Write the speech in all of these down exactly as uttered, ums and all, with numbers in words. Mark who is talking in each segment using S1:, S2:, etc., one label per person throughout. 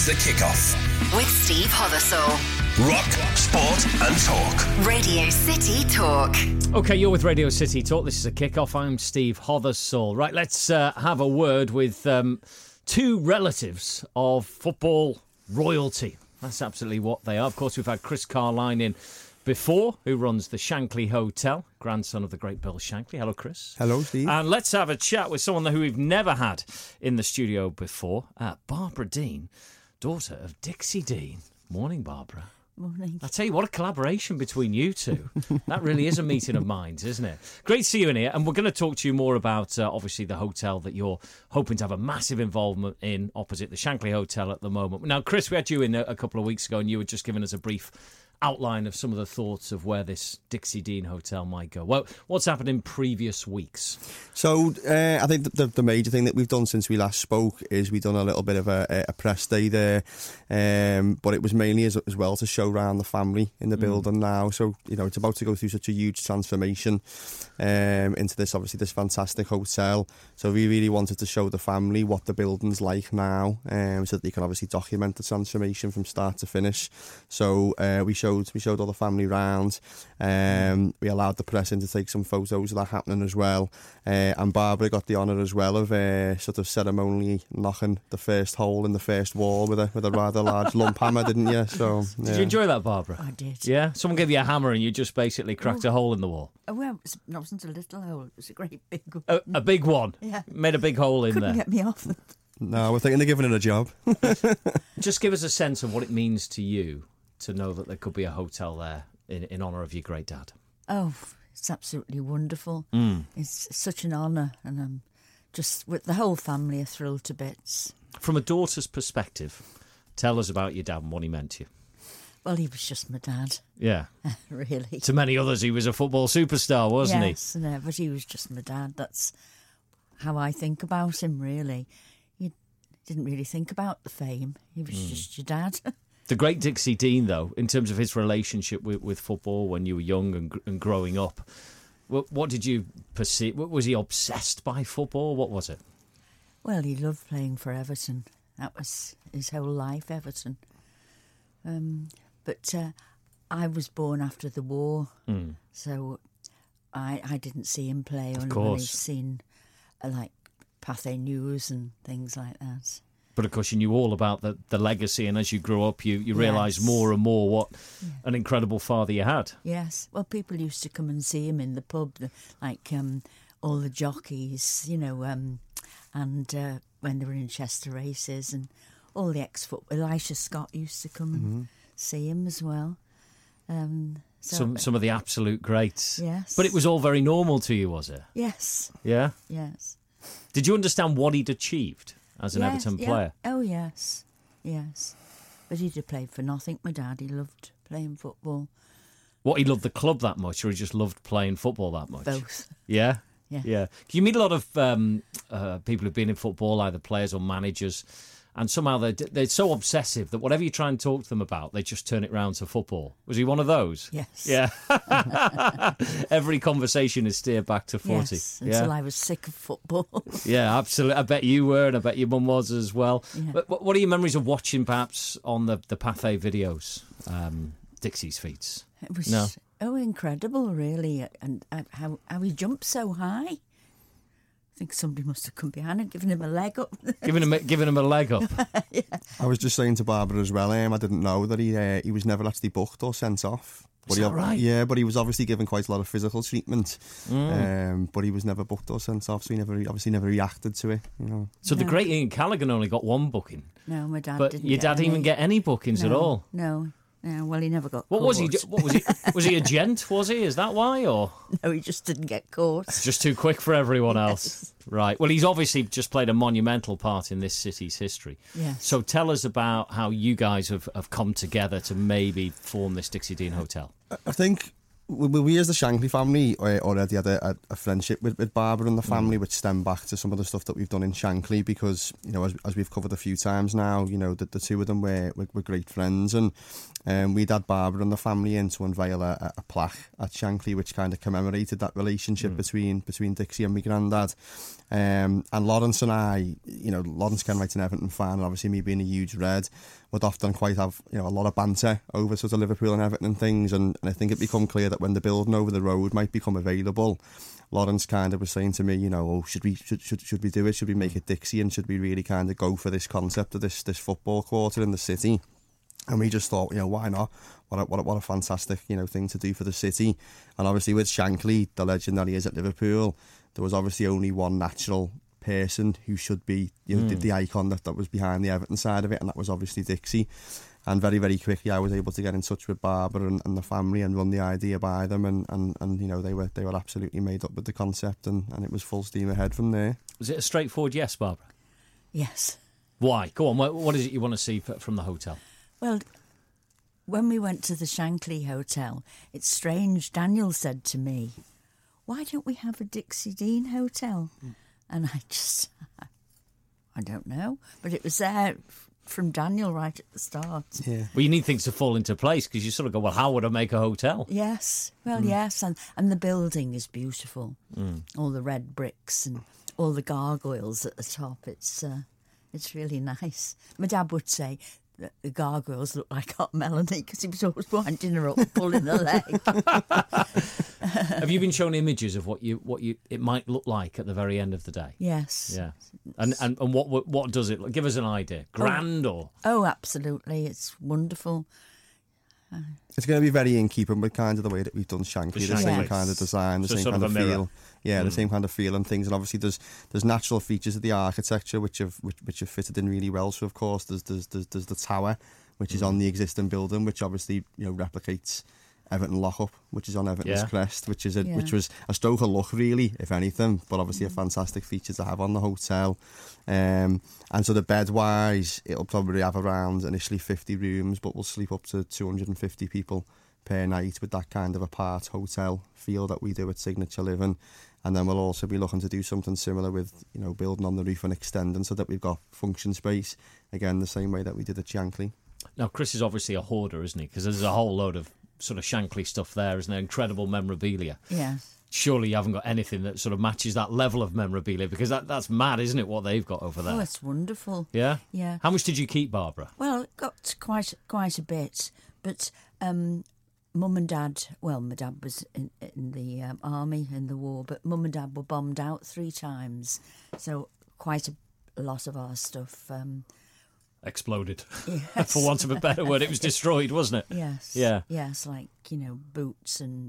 S1: The Kickoff
S2: with Steve Hothersall.
S1: Rock, sport and talk.
S2: Radio City Talk.
S3: OK, you're with Radio City Talk. This is The Kickoff. I'm Steve Hothersall. Right, let's uh, have a word with um, two relatives of football royalty. That's absolutely what they are. Of course, we've had Chris Carline in before, who runs the Shankly Hotel, grandson of the great Bill Shankly. Hello, Chris.
S4: Hello, Steve.
S3: And let's have a chat with someone who we've never had in the studio before, uh, Barbara Dean, daughter of Dixie Dean. Morning, Barbara.
S5: Morning.
S3: I tell you what, a collaboration between you two. That really is a meeting of minds, isn't it? Great to see you in here, and we're going to talk to you more about, uh, obviously, the hotel that you're hoping to have a massive involvement in opposite the Shankly Hotel at the moment. Now, Chris, we had you in a, a couple of weeks ago, and you were just giving us a brief outline of some of the thoughts of where this Dixie Dean Hotel might go. Well, what's happened in previous weeks?
S4: So uh, I think the, the major thing that we've done since we last spoke is we've done a little bit of a, a press day there, um, but it was mainly as, as well to show around the family in the mm. building now. So, you know, it's about to go through such a huge transformation um, into this, obviously, this fantastic hotel. So we really wanted to show the family what the building's like now, um, so that they can obviously document the transformation from start to finish. So uh, we showed we showed all the family round. Um, we allowed the press in to take some photos of that happening as well. Uh, and Barbara got the honour as well of uh, sort of ceremonially knocking the first hole in the first wall with a with a rather large lump hammer, didn't you? So yeah.
S3: Did you enjoy that, Barbara?
S5: I did.
S3: Yeah? Someone gave you a hammer and you just basically cracked
S5: oh.
S3: a hole in the wall?
S5: Oh, well, it wasn't a little hole. It was a great big one.
S3: A, a big one?
S5: Yeah.
S3: Made a big hole in
S5: Couldn't
S3: there.
S5: get me off.
S4: No, we're thinking of giving it a job.
S3: Just give us a sense of what it means to you to know that there could be a hotel there in, in honour of your great dad.
S5: Oh, it's absolutely wonderful.
S3: Mm.
S5: It's such an honour, and I'm just, with the whole family are thrilled to bits.
S3: From a daughter's perspective, tell us about your dad and what he meant to you.
S5: Well, he was just my dad.
S3: Yeah.
S5: Really.
S3: To many others, he was a football superstar, wasn't he?
S5: Yes, no, but he was just my dad. That's how I think about him, really. You didn't really think about the fame. He was mm. just your dad.
S3: The great Dixie Dean, though, in terms of his relationship with, with football when you were young and, and growing up, what, what did you perceive? Was he obsessed by football? What was it?
S5: Well, he loved playing for Everton. That was his whole life, Everton. Um, but uh, I was born after the war, mm. so I, I didn't see him play.
S3: Of
S5: I've
S3: course.
S5: only seen uh, like Pathé News and things like that.
S3: But of course, you knew all about the, the legacy, and as you grew up, you, you
S5: yes.
S3: realised more and more what
S5: yeah.
S3: an incredible father you had.
S5: Yes. Well, people used to come and see him in the pub, like um, all the jockeys, you know, um, and uh, when they were in Chester races, and all the ex-football. Elisha Scott used to come
S4: mm-hmm.
S5: and see him as well. Um, so,
S3: some some of the absolute greats.
S5: Yes.
S3: But it was all very normal to you, was it?
S5: Yes.
S3: Yeah?
S5: Yes.
S3: Did you understand what he'd achieved as an
S5: yes,
S3: Everton
S5: yeah.
S3: player?
S5: Oh, yes. Yes. But he'd have played for nothing, my dad. He loved playing football.
S3: What, he loved the club that much, or he just loved playing football that much?
S5: Both.
S3: Yeah?
S5: Yeah.
S3: Yeah. You meet a lot of um, uh, people who've been in football, either players or managers, and somehow they're, they're so obsessive that whatever you try and talk to them about, they just turn it round to football. Was he one of those?
S5: Yes.
S3: Yeah. Every conversation is steered back to footy.
S5: Yes, until
S3: yeah.
S5: I was sick of football.
S3: Yeah, absolutely. I bet you were, and I bet your mum was as well.
S5: Yeah.
S3: But what are your memories of watching, perhaps, on the, the Pathé videos, um, Dixie's feats?
S5: It was
S3: no.
S5: oh incredible, really, and uh, how how he jumped so high. I think somebody must have come behind and given him a leg up.
S3: giving him a, giving him a leg up.
S5: Yeah.
S4: I was just saying to Barbara as well, um, I didn't know that he uh, he was never actually booked or sent off.
S3: Is
S4: But he,
S3: that right?
S4: Yeah, but he was obviously given quite a lot of physical treatment.
S3: Mm.
S4: Um, but he was never booked or sent off, so he never obviously never reacted to it. You know.
S3: So
S5: no.
S3: the great Ian Callaghan only got one booking.
S5: No, my dad
S3: but
S5: didn't.
S3: But your
S5: get
S3: dad
S5: any.
S3: didn't even get any bookings
S5: no,
S3: at all.
S5: No. No, well, he never got
S3: what
S5: caught.
S3: was he? What was he? Was he a gent? Was he? Is that why? Or
S5: no, he just didn't get caught.
S3: Just too quick for everyone
S5: yes.
S3: else. Right. Well, he's obviously just played a monumental part in this city's history.
S5: Yes.
S3: So tell us about how you guys have, have come together to maybe form this Dixie Dean Hotel.
S4: I think we, we as the Shankly family uh, already had a, a, a friendship with, with Barbara and the family, mm. which stemmed back to some of the stuff that we've done in Shankly, because, you know, as, as we've covered a few times now, you know, the, the two of them were, were, were great friends, and um, we'd had Barbara and the family in to unveil a, a plaque at Shankly, which kind of commemorated that relationship mm. between between Dixie and my granddad. Um, and Lawrence and I, you know, Lawrence Kenwright's an Everton fan, and obviously me being a huge Red, would often quite have, you know, a lot of banter over sort of Liverpool and Everton and things, and, and I think it become clear that when the building over the road might become available, Lawrence kind of was saying to me, you know, oh, should we should should, should we do it? Should we make it Dixie, and should we really kind of go for this concept of this this football quarter in the city? And we just thought, you know, why not? What a, what a, what a fantastic, you know, thing to do for the city. And obviously with Shankly, the legend that he is at Liverpool, there was obviously only one natural person who should be, you know, mm. the, the icon that, that was behind the Everton side of it, and that was obviously Dixie. And very, very quickly, I was able to get in touch with Barbara and, and the family and run the idea by them, and, and, and you know, they were they were absolutely made up with the concept, and, and it was full steam ahead from there.
S3: Was it a straightforward yes, Barbara?
S5: Yes.
S3: Why? Go on. What, what is it you want to see from the hotel?
S5: Well, when we went to the Shankly Hotel, it's strange. Daniel said to me, "Why don't we have a Dixie Dean hotel?" Mm. And I just, I don't know, but it was there from Daniel right at the start.
S4: Yeah.
S3: Well, you need things to fall into place, because you sort of go, well, how would I make a hotel?
S5: Yes. Well, mm. yes, and and the building is beautiful. Mm. All the red bricks and all the gargoyles at the top. It's uh, it's really nice. My dad would say that the gargoyles look like Aunt Melanie, because he was always winding her up, pulling her leg.
S3: Have you been shown images of what you what you it might look like at the very end of the day?
S5: Yes.
S3: Yeah. And and, and what what does it look? Give us an idea. Grand
S5: oh,
S3: or?
S5: Oh, absolutely. It's wonderful.
S4: Uh, it's going to be very in keeping with kind of the way that we've done Shankly, the, the same kind of design, the so same kind of, of feel. Yeah, mm. the same kind of feel and things. And obviously there's there's natural features of the architecture which have which, which have fitted in really well. So of course there's there's there's, there's the tower, which mm. is on the existing building, which obviously, you know, replicates Everton Lockup, which is on Everton's yeah. crest, which is a, yeah. which was a stroke of luck, really, if anything, but obviously mm. a fantastic feature to have on the hotel. Um, and so the bed-wise, it'll probably have around initially fifty rooms, but we'll sleep up to two hundred fifty people per night with that kind of apart hotel feel that we do at Signature Living. And then we'll also be looking to do something similar with, you know, building on the roof and extending so that we've got function space, again, the same way that we did at Shankly.
S3: Now, Chris is obviously a hoarder, isn't he? Because there's a whole load of sort of Shankly stuff there, isn't there? Incredible memorabilia.
S5: Yes.
S3: Surely you haven't got anything that sort of matches that level of memorabilia, because that, that's mad, isn't it, what they've got over there?
S5: Oh, it's wonderful.
S3: Yeah?
S5: Yeah.
S3: How much did you keep, Barbara?
S5: Well, it got quite quite a bit, but um, Mum and Dad, well, my dad was in, in the um, army in the war, but Mum and Dad were bombed out three times, so quite a, a lot of our stuff... Um,
S3: exploded.
S5: Yes.
S3: For want of a better word, it was destroyed, wasn't it?
S5: Yes.
S3: Yeah.
S5: Yes, like, you know, boots and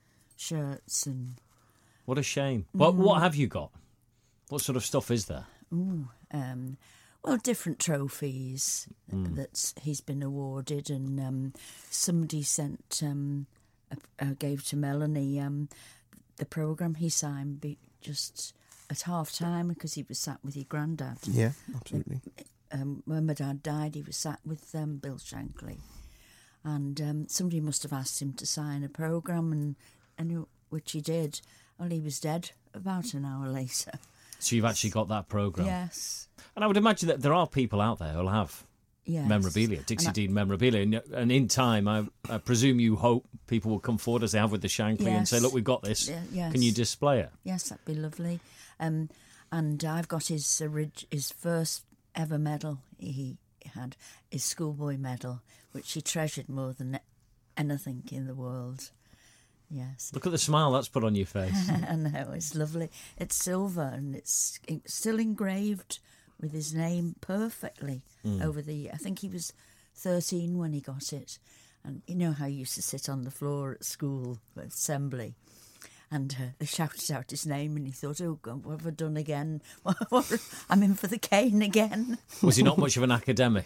S5: shirts and...
S3: What a shame. Mm. What What have you got? What sort of stuff is there?
S5: Ooh, um, well, different trophies mm. that he's been awarded, and um, somebody sent, um, uh, gave to Melanie um, the programme he signed be just at half time, because he was sat with your granddad.
S4: Yeah, absolutely.
S5: Um, when my dad died, he was sat with um, Bill Shankly, and um, somebody must have asked him to sign a programme, and, and which he did. Well, he was dead about an hour later.
S3: So you've actually got that programme?
S5: Yes.
S3: And I would imagine that there are people out there who'll have yes. memorabilia, Dixie I, Dean memorabilia, and, and in time, I, I presume you hope people will come forward as they have with the Shankly yes. and say, look, we've got this. Yeah, yes. Can you display it?
S5: Yes, that'd be lovely. Um, and I've got his orig- his first ever medal he had, his schoolboy medal, which he treasured more than anything in the world. Yes.
S3: Look at the smile that's put on your face.
S5: I know, it's lovely. It's silver, and it's still engraved with his name perfectly mm. over the... I think he was thirteen when he got it. And you know how he used to sit on the floor at school, at assembly, and uh, they shouted out his name, and he thought, oh, God, what have I done again? I'm in for the cane again.
S3: Was he not much of an academic?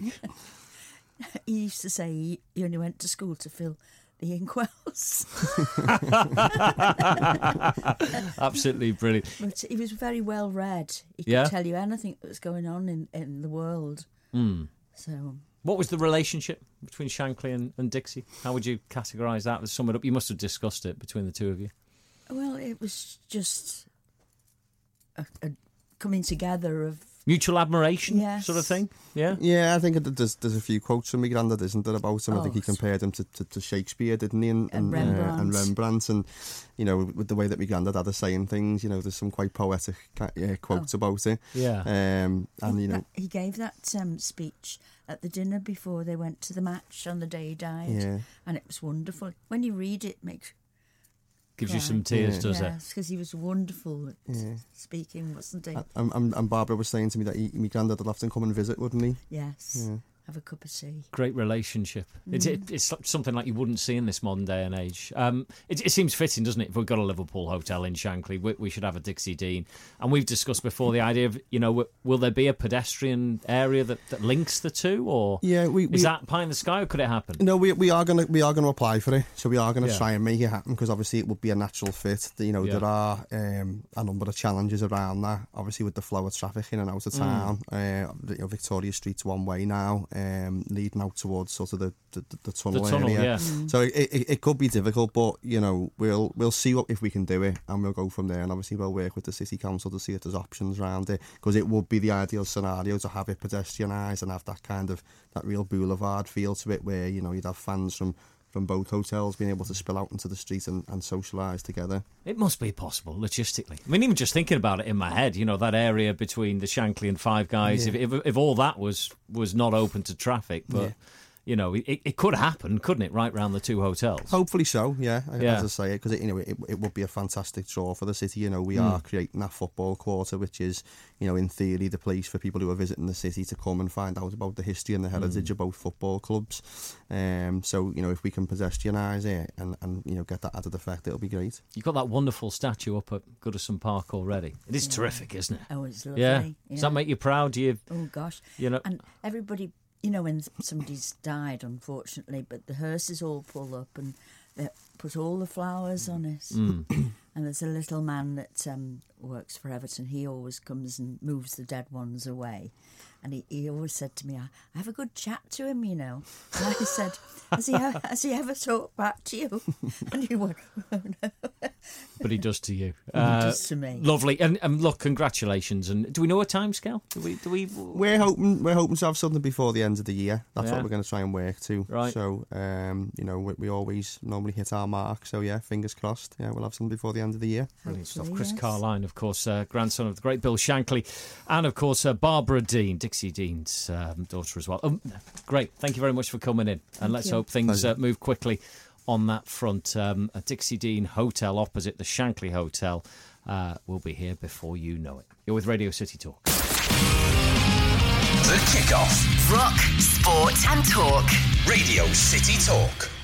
S5: He used to say he, he only went to school to fill the inkwells.
S3: Absolutely brilliant.
S5: But he was very well read. He could
S3: yeah?
S5: tell you anything that was going on in, in the world.
S3: Mm.
S5: So
S3: What was the relationship between Shankly and, and Dixie? How would you categorise that? Sum it up. You must have discussed it between the two of you.
S5: Well, it was just a, a coming together of
S3: mutual admiration,
S5: yes.
S3: sort of thing. Yeah,
S4: yeah. I think there's there's a few quotes from my granddad, isn't there, about him?
S5: Oh,
S4: I think he compared him to, to, to Shakespeare, didn't he? And,
S5: and Rembrandt.
S4: Uh, and Rembrandt, and you know, with the way that my granddad had of saying things, you know, there's some quite poetic uh, quotes oh. about it.
S3: Yeah,
S4: um, and
S5: he,
S4: you know,
S5: that, he gave that um, speech at the dinner before they went to the match on the day he died,
S4: yeah.
S5: and it was wonderful. When you read it, it makes
S3: gives
S5: cry.
S3: you some tears,
S5: yeah.
S3: does
S5: yes,
S3: it?
S5: because he was wonderful at
S4: yeah.
S5: speaking, wasn't he?
S4: And, and, and Barbara was saying to me that he, my granddad would often come and visit, wouldn't he?
S5: Yes.
S4: Yeah.
S5: Have a cup of tea.
S3: Great relationship.
S5: Mm.
S3: It's, it, it's something like you wouldn't see in this modern day and age. Um, it, it seems fitting, doesn't it? If we've got a Liverpool hotel in Shankly, we, we should have a Dixie Dean. And we've discussed before the idea of, you know, will there be a pedestrian area that, that links the two, or
S4: yeah, we, we,
S3: is that pie in the sky, or could it happen?
S4: No, we we are gonna we are gonna apply for it. So we are gonna
S3: yeah.
S4: try and make it happen, because obviously it would be a natural fit. You know, yeah. there are um, a number of challenges around that. Obviously, with the flow of traffic in and out of town, mm. uh, you know, Victoria Street's one way now, um, leading out towards sort of the the, the tunnel,
S3: the tunnel
S4: area.
S3: Yeah. Mm.
S4: So it, it it could be difficult, but you know, we'll we'll see what if we can do it, and we'll go from there. And obviously, we'll work with the city council to see if there's options around it, because it would be the ideal scenario to have it pedestrianised and have that kind of that real boulevard feel to it, where you know you'd have fans from. from both hotels being able to spill out into the street and, and socialise together.
S3: It must be possible logistically. I mean, even just thinking about it in my head, you know, that area between the Shankly and Five Guys, yeah. if, if if all that was was not open to traffic, but... Yeah. You know, it, it could happen, couldn't it, right round the two hotels?
S4: Hopefully so, yeah,
S3: yeah.
S4: as I say it, because you know, it, it would be a fantastic draw for the city. You know, we mm. are creating that football quarter, which is, you know, in theory, the place for people who are visiting the city to come and find out about the history and the heritage mm. of both football clubs. Um, so, you know, if we can pedestrianise it and, and, you know, get that added effect, it'll be great.
S3: You've got that wonderful statue up at Goodison Park already. It is yeah. terrific, isn't it?
S5: Oh, it's lovely.
S3: Yeah.
S5: yeah.
S3: Does that make you proud? Do you?
S5: Oh, gosh.
S3: You know,
S5: and everybody... You know, when somebody's died, unfortunately, but the hearses all pull up and they put all the flowers on it.
S3: Mm.
S5: And there's a little man that um, works for Everton. He always comes and moves the dead ones away. And he, he always said to me, I, I have a good chat to him, you know. And I said, has he, ever, has he ever talked back to you? And he went, oh, no.
S3: But he does to you.
S5: He uh, does to me.
S3: Lovely. And, and look, congratulations. And do we know a timescale? Do we? Do we?
S4: We're hoping we're hoping to have something before the end of the year. That's
S3: yeah.
S4: what we're going to try and work to.
S3: Right.
S4: So, um, you know, we, we always normally hit our mark. So yeah, fingers crossed. Yeah, we'll have something before the end of the year.
S3: Brilliant
S5: Hopefully,
S3: stuff. Chris
S5: yes.
S3: Carline, of course, uh, grandson of the great Bill Shankly, and of course uh, Barbara Dean, Dixie Dean's um, daughter as well. Oh, great. Thank you very much for coming in.
S5: Thank
S3: and let's
S5: you.
S3: hope things uh, move quickly on that front. Um, a Dixie Dean Hotel opposite the Shankly Hotel uh, will be here before you know it. You're with Radio City Talk.
S1: The Kickoff.
S2: Rock, sport and talk.
S1: Radio City Talk.